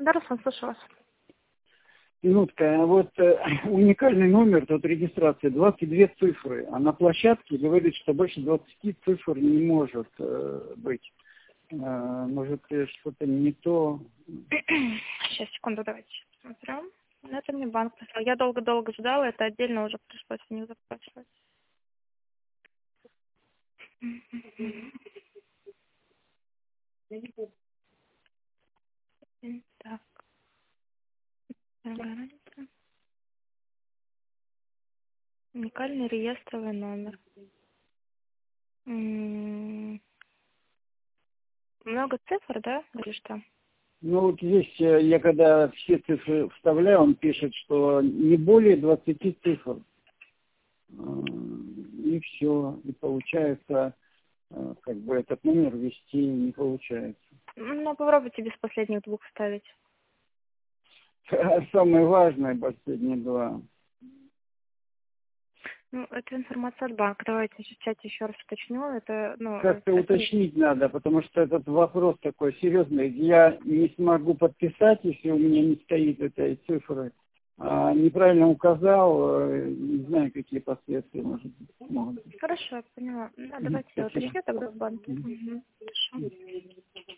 Да, Руслан, слушаю вас. Минутка. Вот уникальный номер, тут регистрация, 22 цифры, а на площадке говорит, что больше 20 цифр не может быть. Может, что-то не то? Сейчас, секунду, давайте посмотрим. Ну, это мне банк прислал. Я долго-долго ждала, это отдельно уже пришлось не запрашивать. Так. Уникальный реестровый номер. Много цифр, да? Или что? Ну вот здесь я когда все цифры вставляю, он пишет, что не более 20 цифр. И все. И получается, как бы этот номер ввести не получается. Ну, попробуйте без последних двух вставить. Самое важное, последние два. Ну, это информация от банка. Давайте в чате еще раз уточню. Это, Как-то уточнить надо, потому что этот вопрос такой серьезный. Я не смогу подписать, если у меня не стоит этой цифры. Неправильно указал, не знаю, какие последствия могут быть. Хорошо, я поняла. Давайте я уточню тогда в банке. Хорошо.